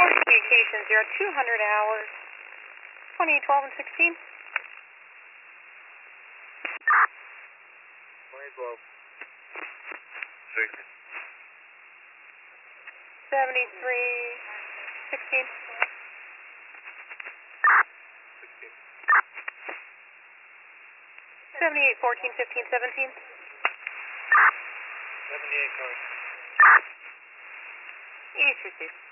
Communications 0200 hours 2012 and 16. 2012. 16. 73 16. 16. 78 14 15 17. 78 cars. East receive.